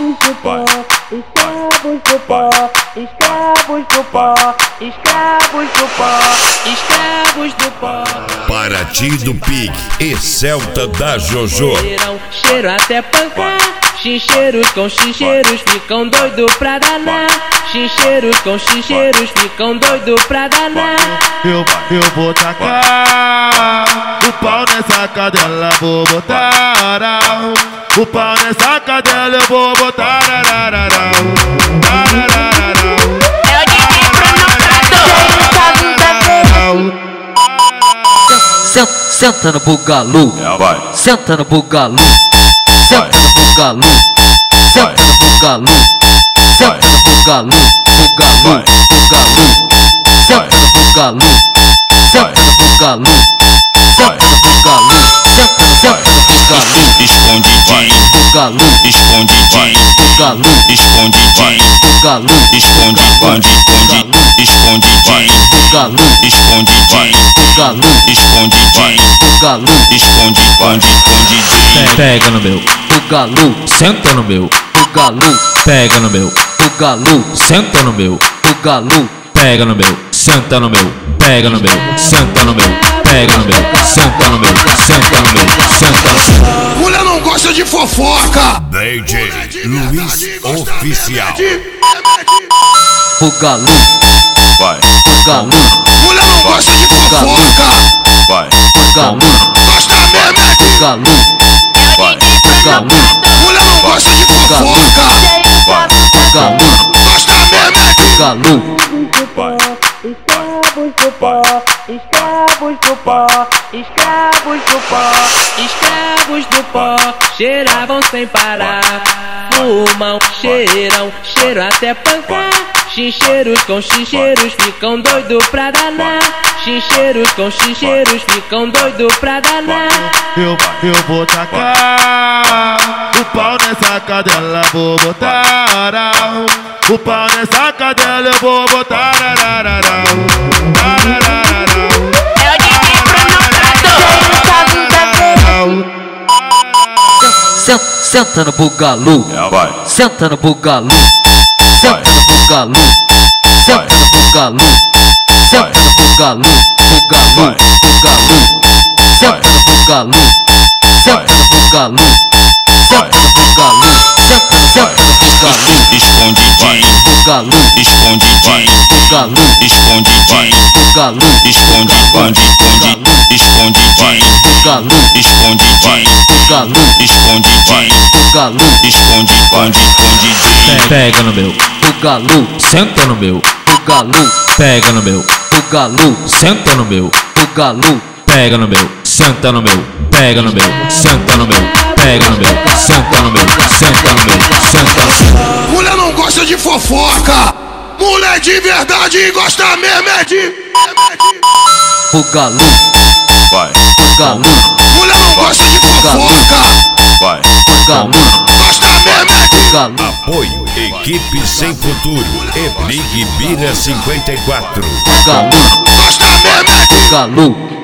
do pó, escravos do pó, escravos do pó, escravos do pó, escravos do pó. Paraty do Pig e Celta da Jojo. Cheiro até pancar, chincheiros com chincheiros ficam doido pra danar. Chincheiros com chincheiros ficam doido pra danar. Eu vou tacar o pau nessa cadela, vou botar o pau nessa cadela, eu vou botar. Senta no bugalu, senta no bugalu, senta no bugalu, senta no bugalu, senta no bugalu, bugalu, bugalu, senta no bugalu, senta no bugalu, senta no bugalu, senta no bugalu, Escondidinho, bugalu, escondidinho, bugalu, escondidinho, bugalu, escondidinho, escondidinho, bugalu, escondidinho, bugalu, escondidinho, bugalu, escondidinho. Pega no meu, bugalu, senta no meu, bugalu, pega no meu, bugalu, senta no meu, bugalu, pega no meu, senta no meu, pega no meu, senta no meu, pega no meu, senta no meu, senta no meu, senta no meu. Mulher não gosta de fofoca. DJ Luiz Oficial. bugalu, Vai, bugalu, Mulher não gosta de fofoca. vai, bugalu, Gosta mesmo é de. bugalu, vai, bugalu, Mulher não gosta de fofoca. vai, bugalu, Gosta mesmo é de. bugalu, vai. Escravos do pó, escravos do pó, escravos do pó, escravos do pó, cheiravam sem parar, fumam, cheiram, cheiro até pancar. Chincheiros com chincheiros ficam doido pra danar. Chincheiros com chincheiros ficam doido pra danar. Eu vou tacar o pau nessa cadela, vou botar o pau nessa cadela, eu vou botar. Senta no bugalu, Vai, senta no bugalu, senta no bugalu, senta no bugalu, senta no bugalu, bugalu, bugalu, senta no bugalu, senta no bugalu, senta no bugalu, senta no bugalu, escondidinho, bugalu, escondidinho, bugalu, escondidinho, bugalu, escondidinho, escondidinho, bugalu, escondidinho, bugalu, escondidinho, bugalu, escondidinho. Pega no meu, bugalu, senta no meu, bugalu, pega no meu, bugalu, senta no meu, bugalu, pega no meu, senta no meu, pega no meu, senta no meu, pega no meu, senta no meu, senta no meu, senta no meu. Mulher não gosta de fofoca. Mulher de verdade gosta mesmo é de. bugalu, Vai, bugalu, Mulher não gosta de fofoca. vai. bugalu, Gosta mesmo é de. bugalu, Apoio Equipe Sem Futuro e Big Bira 54. bugalu, Gosta mesmo é de. bugalu,